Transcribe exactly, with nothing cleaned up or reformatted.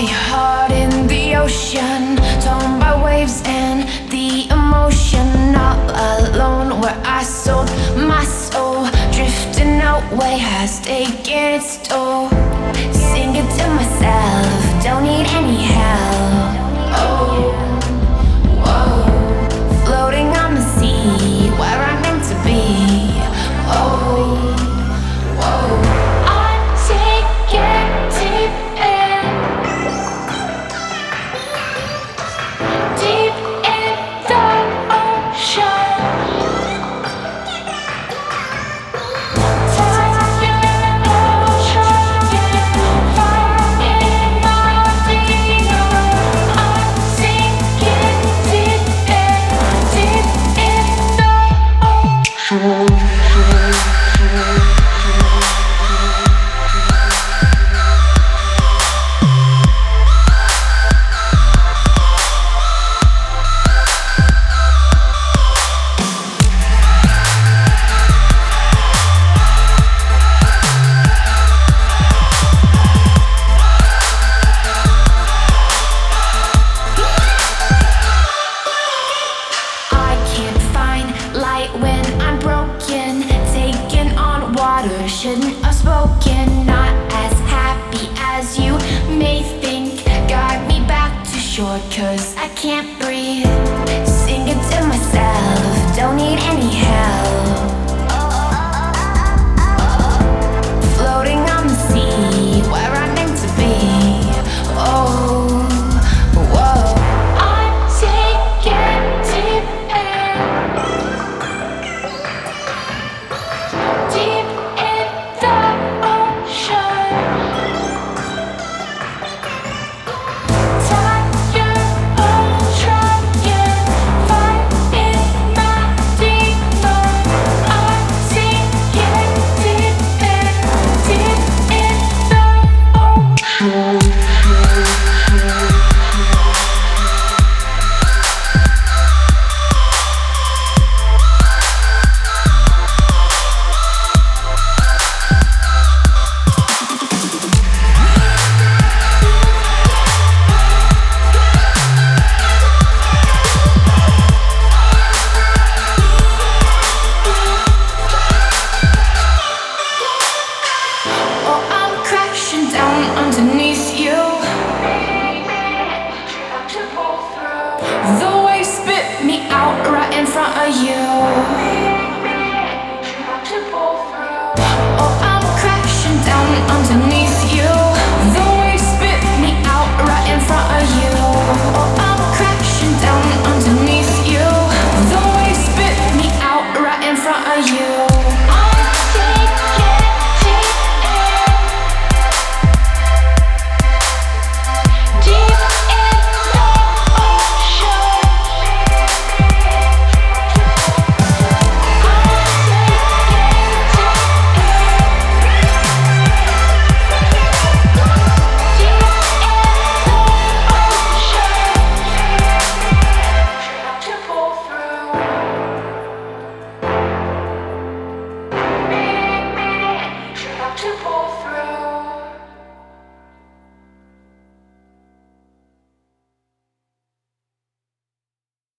heart in the ocean, torn by waves and the emotion. All alone where I sold my soul, drifting away has taken its toll. Singing to myself, don't need any help. Oh, whoa, floating on the sea, where I'm meant to be. Oh, whoa, I'm taking deep in, deep in the ocean. When I'm broken, taking on water, shouldn't have spoken. Not as happy as you may think. Guide me back to shore, 'cause I can't breathe.